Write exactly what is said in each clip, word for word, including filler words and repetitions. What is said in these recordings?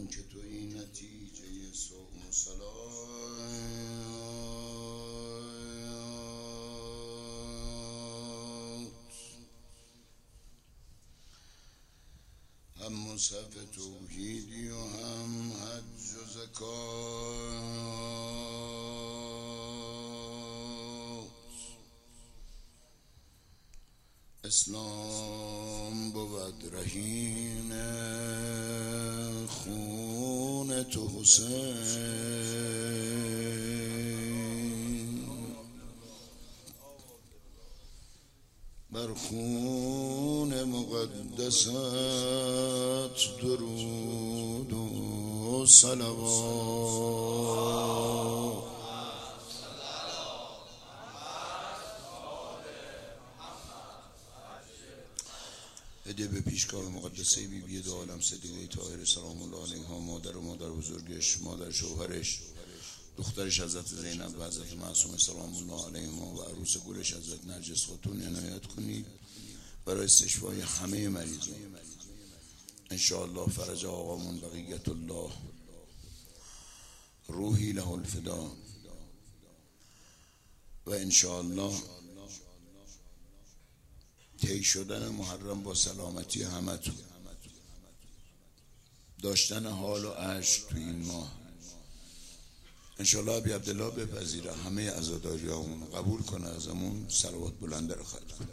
چون که توی نتیجه صوم و صلات هم مصحف توحیدی و هم حج و زکات. اسلام بود رهین خون تو حسین، بر خون مقدست درود و صلوات. هدیه به پیشگاه مقدسه بی بی دو عالم صدیقه طاهره سلام الله علیها، مادر و مادر بزرگش، مادر شوهرش، دخترش حضرت زینب و حضرت معصومه سلام الله علیهما و عروس گلش حضرت نرجس خاتون عنایت کنید برای استشفای همه مریضان. انشاءالله فرج آقامون بقیت الله روحی له الفدا و انشاءالله طی شدن محرم با سلامتی همتون، داشتن حال و عشق تو این ماه انشاءالله ابی عبدالله بپذیره، همه عزاداریامون قبول کنه، ازمون صلوات بلنده رو خط کنه.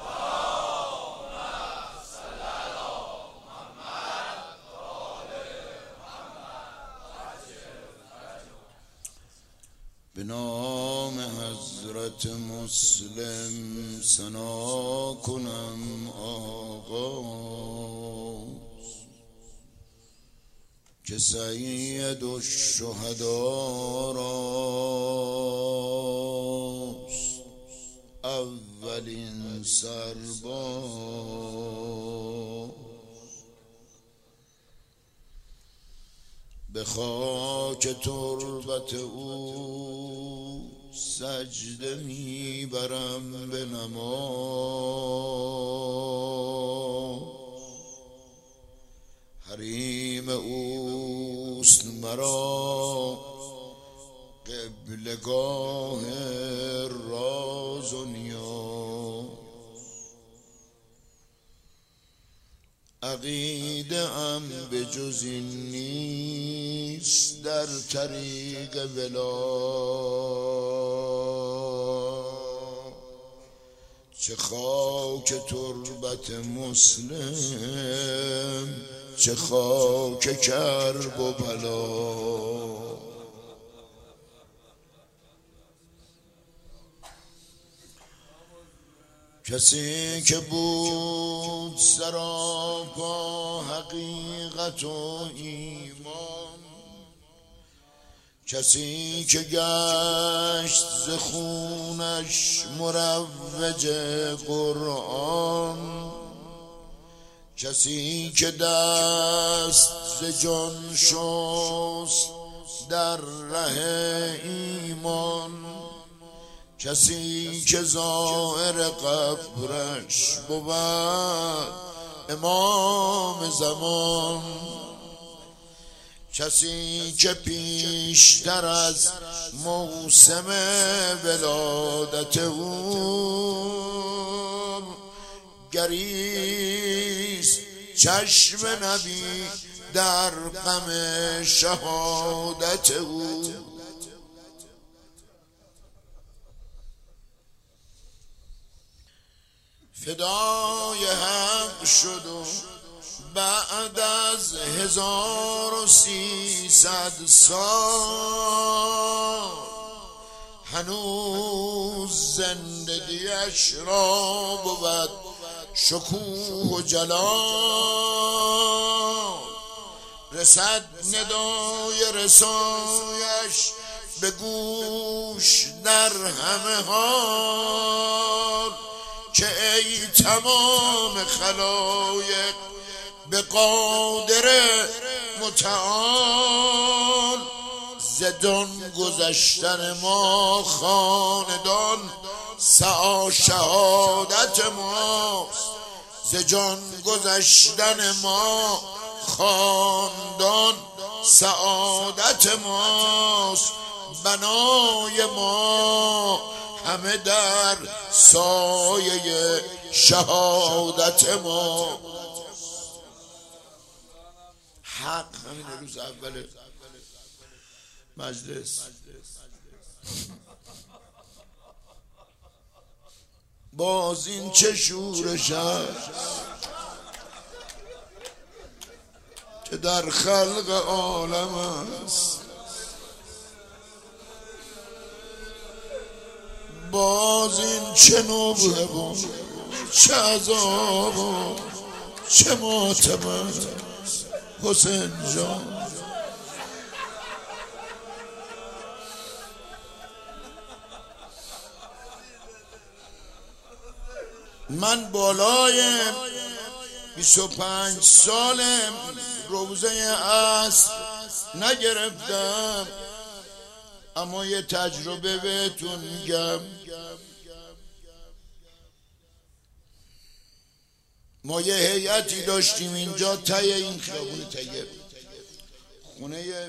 به نام حضرت مسلم ثنا کنم آغاز که سید الشهدا راست اولین سرباز. به خاک تربت او سجده میبرم به نماز، حریم اوست مرا قبلگاه راز و نیاز. عقیده ام به جز این نیست در طریق ولا، چه خاک تربت مسلم چه خاک کرب و بلا. کسی که بود سراپا حقیقت و ایمان، کسی که گشت ز خونش مروج قرآن، کسی که دست ز جان شست در ره ایمان، کسی که زائر قبرش بود امام زمان، کسی که پیشتر از موسم ولادت او گریست چشم نبی در غم شهادت او. فدای حق شد و بعد از هزار و سیصد سال هنوز زندگیش را بود شکوه و جلال. رسد ندای رسایش به گوش در همه حال، که ای تمام خلایق به قادر متعال. زدان گذشتن ما خاندان سعی شهادت ماست، ز جان گذشتن ما خاندان سعادت ماست، بنای ما همه در سایه شهادت ما. حق همین روز اول مجلس باز این چه شورش است که در خلق عالم است، باز این چه نوبه و چه عذاب و چه ماتم است حسین جان. من بالای بیست و پنج سالم روزه عصر نگرفتم، اما یه تجربه بهتون میگم. ما یه هیئتی داشتیم اینجا ته این خیابون طیب، خونه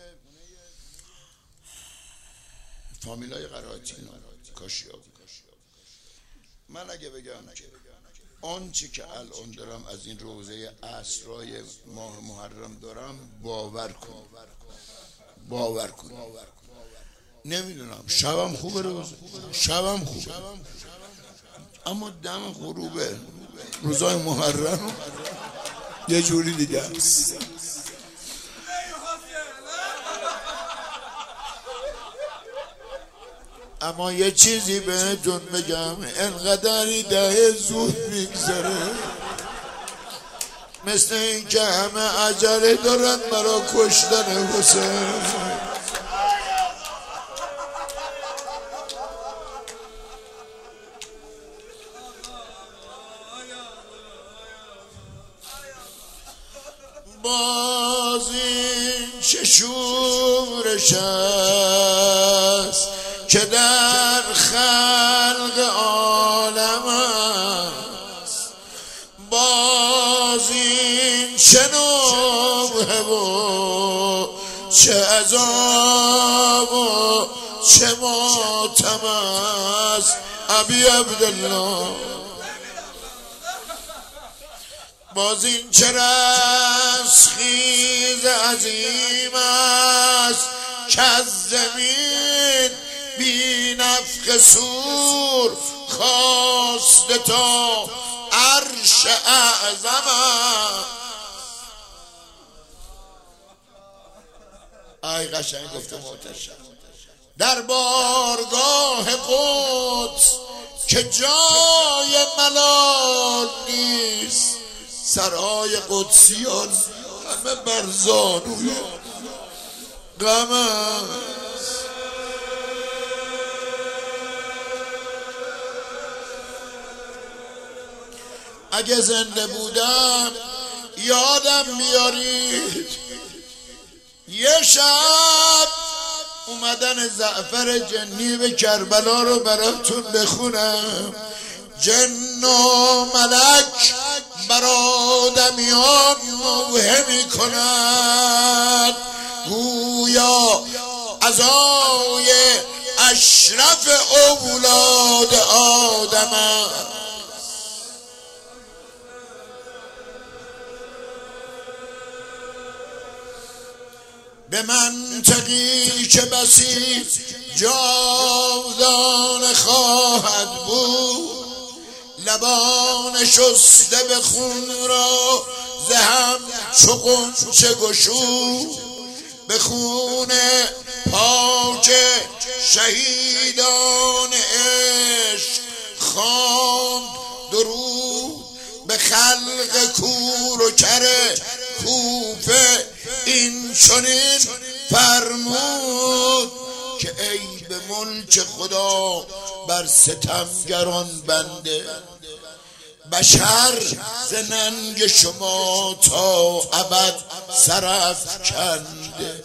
فامیلای قرائتی کاشیاب. من اگه بگم که آنچه که الان دارم از این روزه عصرای ماه محرم دارم، باور کن باور کن نمیدونم شبم خوبه، روزه شبم خوبه، اما دم غروبه روزای محرم یه جوری دیگه است. اما یه چیزی بهتون بگم، انقدری ده زود میگذره مثل این که همه عجله دارن برا کشتن حسین. باز این چه شورش است که در خلق عالم است، باز این چه نوبه و چه عذاب و چه ماتم است ابی عبدالله. باز این چه رستخیز عظیم است که از زمین بی نفخ صور خواسته تا عرش اعظم است. ای قشنگ گفته محتشم. در بارگاه قدس که جای ملال نیست، سرای قدسیان همه بر زانوی غم است. اگه زنده بودم یادم میارید یه شب اومدن جعفر جنی به کربلا رو براتون بخونم. جن و ملک بر آدمیان نوحه میکنند، گویا عزای اشرف اولاد آدم است. به منطقی که بسی جاودانه خواهد بود، لبان شسته به خون را زهم چو غنچه گشود، به خون پاک شهیدان عشق خواند درود، به خلق کور و کر کوفه این چنین فرمود که ای به ملک خدا بر ستمگران بنده، بشر ز ننگ شما تا ابد سرافکنده.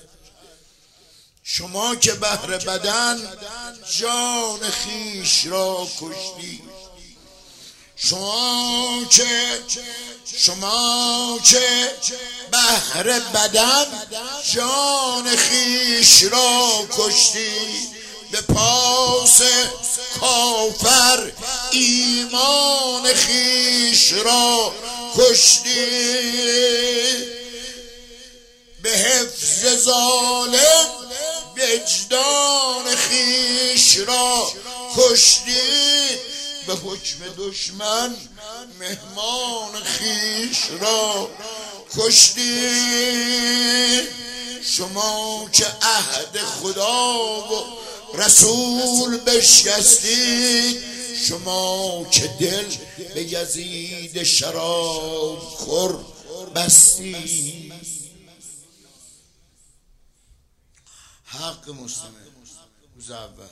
شما که بهر بدن جان خیش را کشتی، شما که شما که بهر بدن جان خیش را کشتی، به پاس کافر ایمان خیش را کشتی، به حفظ ظالم وجدان خیش را کشتی، به حکم دشمن مهمان خیش را کشتی. شما که عهد خدا و رسول بشکستید، شما که دل به یزید شراب خور بستید. حق مسلمه روز اول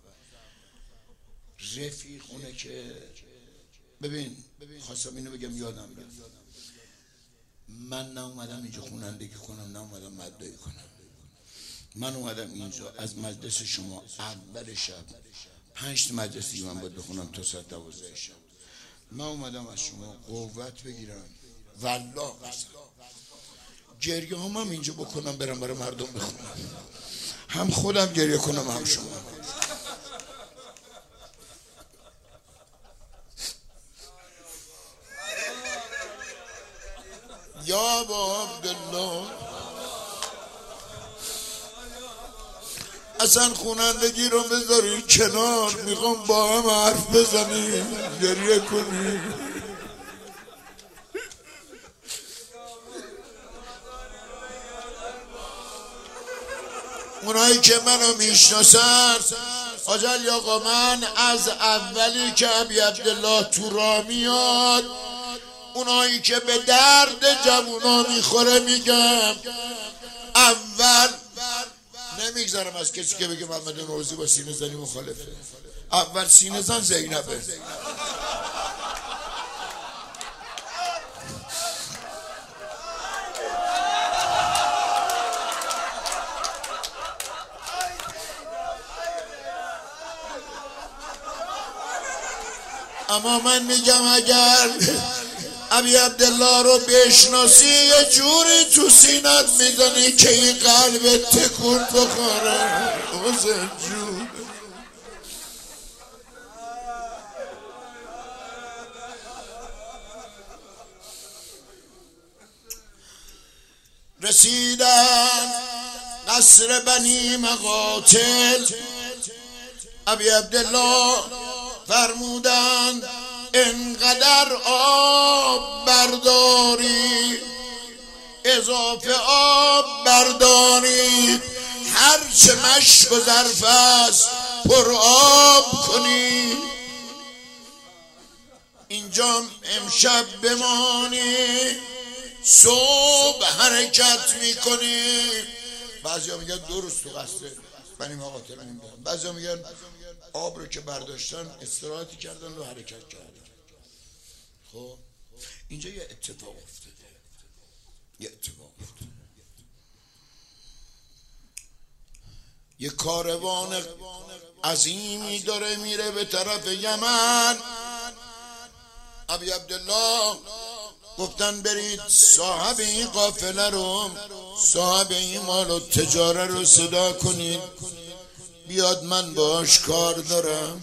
رفیقونه که ببین خواستم اینو بگم یادم رفت، من نه اومدم اینجا خوانندگی کنم نه اومدم مدعی کنم، من اومدم اینجا از مجلس شما اول شب پنج تا مجلس دیگه من باید بخونم تا ساعت دوازده شب. من اومدم از شما قوت بگیرم، والله گریه هم, هم اینجا بکنم برم برای مردم بخونم، هم خودم گریه کنم هم شما. یا با عبدالله اصلا خوانندگی رو بذاری کنار، میخوام با هم حرف بزنیم گریه کنیم. اونایی که منو میشناسن آجل آقا، من از اولی که ابی عبدالله تو راه میاد، اونایی که به درد جوونا میخوره میگم، اول نمیگذارم از کسی که بگه محمد نوروزی با سینه زنی مخالفه. اول سینه زن زینبه. اما من میگم اگر ابی عبدالله رو بشناسی یه جوری تو سینت میزنی که این قلبت تکون بخوره. حسین جون رسیدن قصر بنی مقاتل، ابی عبدالله فرمودند انقدر آب برداری، اضافه آب برداری، هرچه مشک و ظرف است پر آب کنی، اینجا امشب بمانی صبح حرکت میکنی. بعضی ها میگن دو روز تو قصر بنی مقاتل موندن، بعضی ها میگن آب رو که برداشتن استراحتی کردن و حرکت کردن. خب اینجا یه اتفاق افتاده، یه اتفاق افتاده. یه کاروان عظیمی داره میره به طرف یمن. ابی عبدالله گفتن برید صاحب این قافله رو، صاحب این مال و تجاره رو صدا کنید بیاد، من باش کار دارم.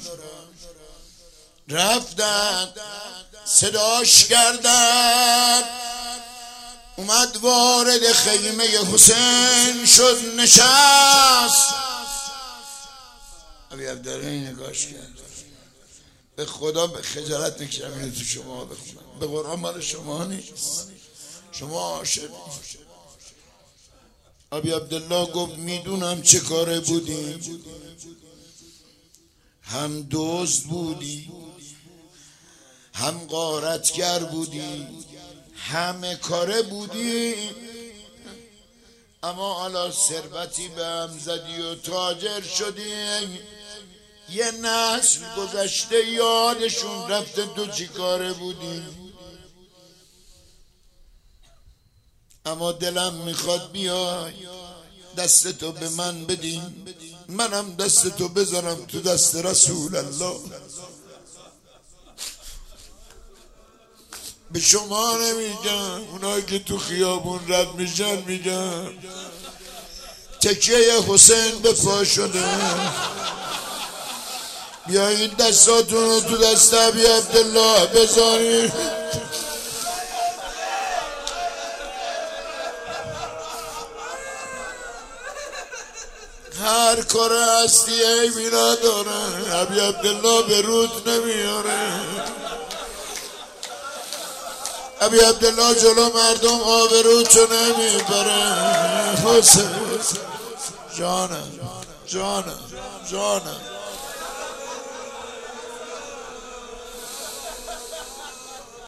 رفتن صداش کردن، اومد وارد خیمه حسین شد، نشست. ابی عبدالله نگاش کرد، به خدا به خجالت میکشم اینو تو شما بخونم، به قرآن مال شما نیست، شما عاشق. ابی عبدالله گفت میدونم چه کاره بودی، هم دزد بودی، هم غارتگر بودی، همه کاره بودی، اما حالا ثروتی به هم زدی و تاجر شدی. یه نسل گذشته یادشون رفته تو چی کاره بودی، اما دلم میخواد بیای دستتو به من بدی، منم دستتو بذارم تو دست رسول الله. به شما نمیگم، اونایی که تو خیابون رد میشن میگم تکیه حسین به پا شده. بیایید دستاتون رو تو دست ابی عبدالله بذارید. هر کار هستی عیبی نداره، ابی عبدالله به رود نمیاره. ابی عبدالله جلو مردم آبروتو نمیبره. حسین جانم جانم جانم